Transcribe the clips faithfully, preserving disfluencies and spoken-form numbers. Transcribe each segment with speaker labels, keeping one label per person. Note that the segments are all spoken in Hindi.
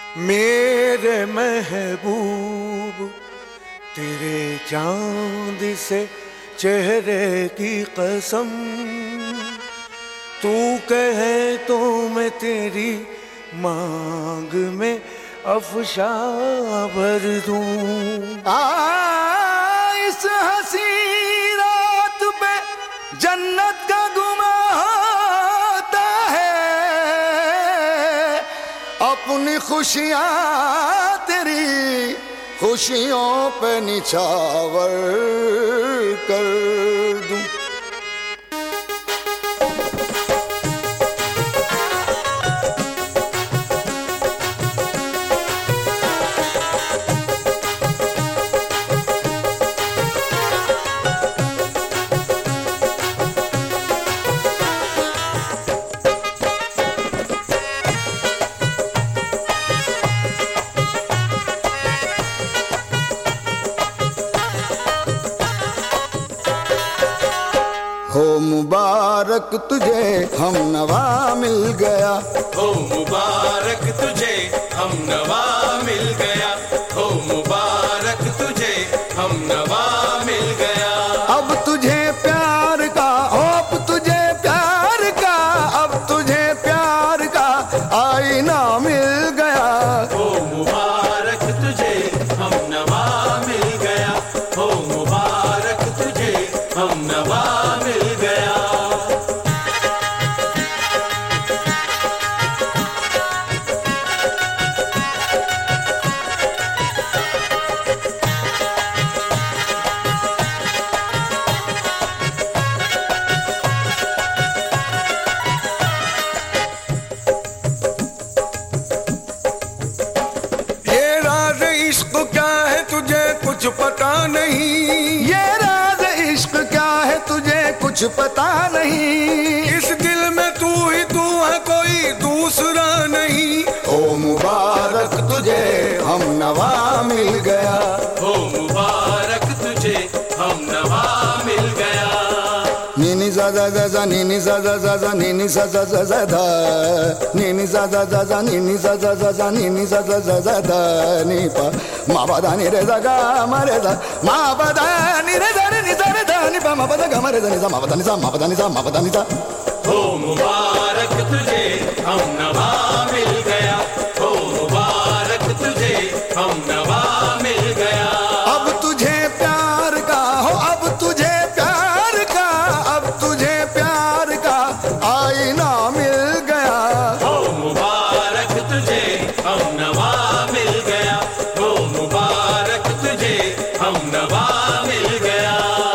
Speaker 1: मेरे महबूब तेरे चांद से चेहरे की कसम, तू कहे तो मैं तेरी मांग में अफशा भर दूं।
Speaker 2: इस हंसी रात पे जन्नत का गुमा होता है, अपनी खुशियाँ तेरी खुशियों पे निछावर कर दूं। हो मुबारक तुझे हम नवा मिल गया,
Speaker 3: हो मुबारक तुझे हम नवा मिल गया, हो मुबारक तुझे हम नवा मिल गया।
Speaker 2: अब तुझे प्यार का, अब तुझे प्यार का, अब तुझे प्यार का आईना मिल गया।
Speaker 3: हो मुबारक तुझे हम नवा मिल गया, हो मुबारक तुझे हम नवा मिल गया।
Speaker 1: कुछ पता नहीं,
Speaker 2: ये राज इश्क क्या है तुझे कुछ पता नहीं।
Speaker 1: इस दिल में तू ही तू है, कोई दूसरा नहीं।
Speaker 2: ओ मुबारक तुझे हम नवा मिल गया,
Speaker 3: हो मुबारक तुझे हम नवा मिल गया।
Speaker 2: नीनी सा सा सा सा नीनी सा सा सा सा नीनी सा सा सा सा धा, नीनी सा सा सा सा नीनी सा सा सा सा नीनी सा सा सा सा धा नी पा मा पा धा नी रे सा गा मा रे सा मा पा धा नी रे सा रे नी सा रे धा नी पा मा पा धा गा मा रे सा नी सा मा पा धा नी सा मा पा धा नी सा मा पा धा नी सा।
Speaker 3: हो मुबारक तुझे हम नवा मिल गया, हो मुबारक तुझे हम नवा मिल गया।
Speaker 2: अब तुझे प्यार का, हो अब तुझे प्यार का, अब तुझे प्यार का आईना मिल गया।
Speaker 3: हो मुबारक तुझे हम नवा मिल गया, हो मुबारक तुझे हम नवा मिल गया।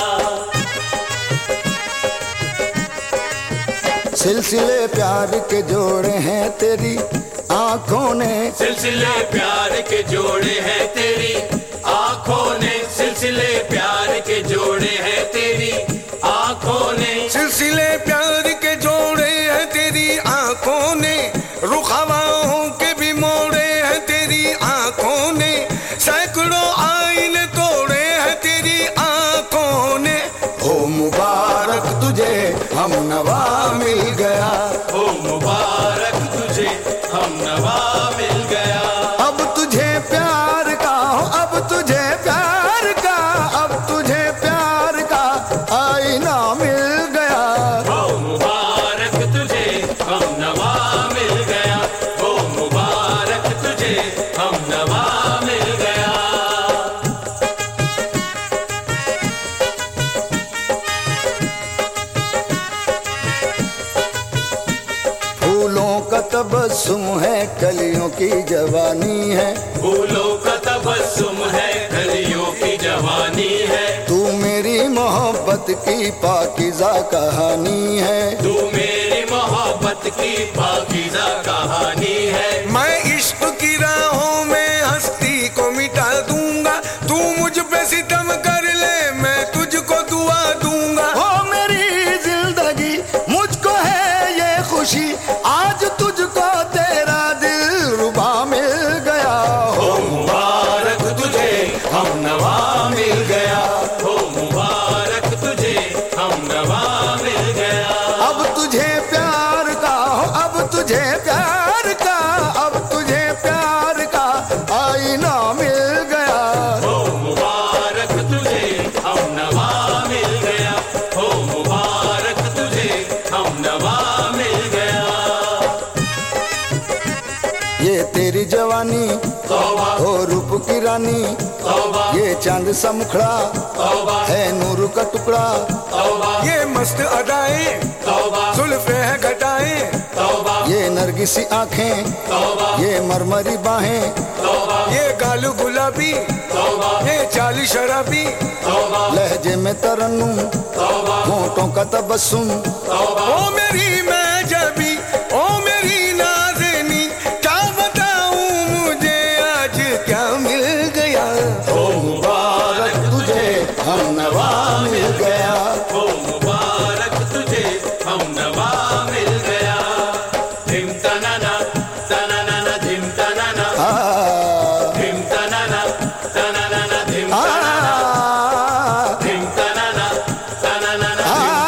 Speaker 2: सिलसिले प्यार के जोड़े हैं तेरी आंखों ने,
Speaker 3: सिलसिले प्यार के जोड़े हैं तेरी आंखों ने, सिलसिले प्यार के जोड़े हैं तेरी आंखों ने,
Speaker 1: सिलसिले प्यार के जोड़े हैं तेरी आंखों ने, रुख हवाओं के भी मोड़े हैं तेरी आंखों ने, सैकड़ों आईने तोड़े हैं तेरी आंखों ने।
Speaker 2: हो मुबारक तुझे हम नवा मिल गया,
Speaker 3: हो मुबारक तुझे हम नवा मिल गया।
Speaker 2: अब तुझे प्यार का, हो अब तुझे प्यार का, अब तुझे प्यार का आईना मिल गया।
Speaker 3: हो मुबारक तुझे हम नवा मिल गया, हो मुबारक तुझे हम नवा मिल गया।
Speaker 2: फूलों का तबस्सुम है कलियों की जवानी है,
Speaker 3: फूलों का तबस्सुम है कलियों की जवानी है,
Speaker 2: तू मेरी मोहब्बत की पाकीज़ा कहानी है,
Speaker 3: तू मेरी मोहब्बत की पाकीज़ा कहानी है।
Speaker 1: मैं इश्क की राहों में हस्ती को मिटा दूंगा, तू मुझ पे सितम कर ले मैं तुझको दुआ दूंगा।
Speaker 2: हो मेरी जिंदगी मुझको है ये खुशी, आज तुझको तेरा दिल रुबा मिल गया।
Speaker 3: हो मुबारक तुझे हम नवा मिल गया, हो मुबारक तुझे हम नवा मिल गया।
Speaker 2: अब तुझे प्यार का, हो अब तुझे प्यार का, ये तेरी जवानी
Speaker 3: तौबा
Speaker 2: ओ रूप की रानी,
Speaker 3: तौबा
Speaker 2: ये चांद सा मुखड़ा
Speaker 3: तौबा
Speaker 2: है नूर का टुकड़ा।
Speaker 3: तौबा
Speaker 1: ये मस्त अदाएं
Speaker 3: तौबा
Speaker 1: जुल्फे है घटाएं,
Speaker 3: तौबा
Speaker 2: ये नरगिसी आंखें,
Speaker 3: तौबा
Speaker 2: ये मरमरी बाहें,
Speaker 3: तौबा
Speaker 1: ये गालू गुलाबी,
Speaker 3: तौबा
Speaker 1: ये चाली शराबी,
Speaker 3: तौबा
Speaker 2: लहजे में तरन्नुम,
Speaker 3: तौबा
Speaker 2: होंठों का तबस्सुम।
Speaker 3: तौबा
Speaker 1: ओ मेरी मैं जबी, ओ मेरी नाज़नी, क्या बताऊं मुझे आज क्या मिल गया।
Speaker 3: हो मुबारक
Speaker 2: तुझे हम नवा मिल गया।
Speaker 3: हो मुबारक तुझे हम नवा मिल गया। धिम तनाना तनाना धिम तनाना
Speaker 2: आ,
Speaker 3: धिम तनाना तनाना धिम
Speaker 2: आ,
Speaker 3: तनाना धिम तनाना तनाना
Speaker 2: आ,
Speaker 3: धिम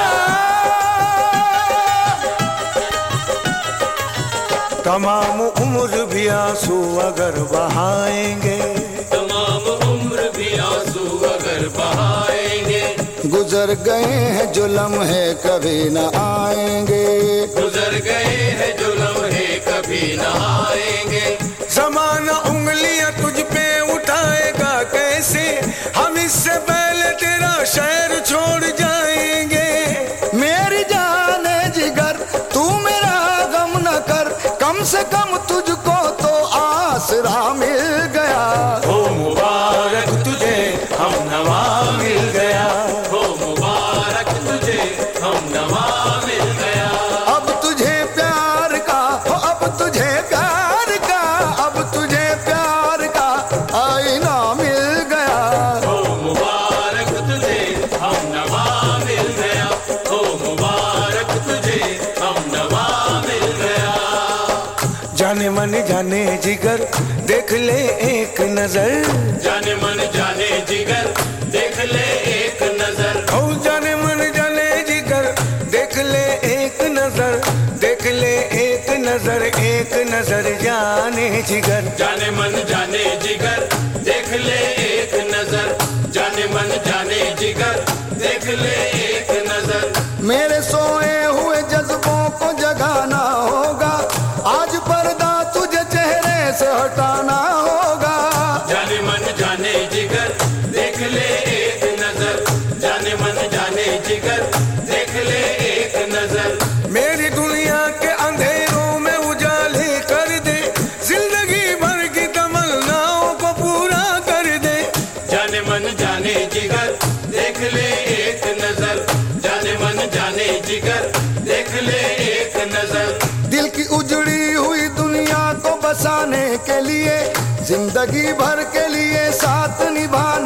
Speaker 1: तमाम उम्र भी आंसू अगर बहाएंगे,
Speaker 3: तमाम उम्र भी आंसू अगर बहाएंगे,
Speaker 2: गुजर गए हैं जो लम्हे कभी न आएंगे।
Speaker 3: गुजर गए हैं जो लम्हे कभी न आएंगे।
Speaker 1: जमाना उंगलियां तुझ पे उठाएगा कैसे, हम इससे पहले तेरा शहर छोड़ जाएंगे।
Speaker 2: मेरी जाने जिगर तू मेरा गम न कर, कम से कम तुझको तो आसरा मिल गया।
Speaker 3: हो मुबारक तुझे हम नवा मिल गया। हो मुबारक तुझे हम नवा मिल गया।
Speaker 2: अब तुझे प्यार का हो, अब तुझे प्यार का, अब तुझे प्यार का आईना मिल गया।
Speaker 3: हो मुबारक तुझे हम नवा मिल गया। हो मुबारक तुझे हम नवा मिल गया।
Speaker 1: जाने मन जाने जिगर देख ले एक नजर,
Speaker 3: जाने मन जाने जिगर देख ले एक नजर।
Speaker 1: ओ जाने मन जाने जिगर देख ले एक नजर, देख ले एक नजर, एक नजर जाने जिगर।
Speaker 3: जाने मन जाने जिगर देख ले एक नजर। जाने मन जाने जिगर देख ले एक नजर।
Speaker 2: मेरे सोए हुए जज्बों को जगाना होगा, आज पर्दा तुझे चेहरे से हटाना होगा।
Speaker 3: जाने मन जाने जिगर देख ले एक नजर। जाने मन जाने जिगर देख ले एक नजर।
Speaker 1: मेरी दुनिया के अंधेरों में उजाले कर दे, जिंदगी भर की तमन्नाओं को पूरा कर दे।
Speaker 3: जाने मन जाने जिगर देख ले एक नजर। जाने मन जाने जिगर देख ले एक नजर।
Speaker 2: दिल की उजड़ी हुई दुनिया को बसाने के लिए, जिंदगी भर के लिए साथ निभाना